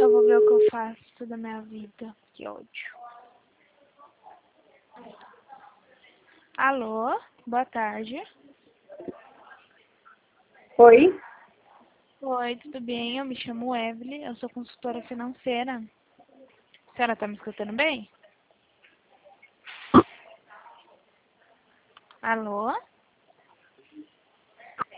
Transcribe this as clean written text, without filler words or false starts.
Eu vou ver o que eu faço da minha vida. Que ódio. Alô? Boa tarde. Oi? Oi, tudo bem? Eu me chamo Evelyn, eu sou consultora financeira. A senhora tá me escutando bem? Alô?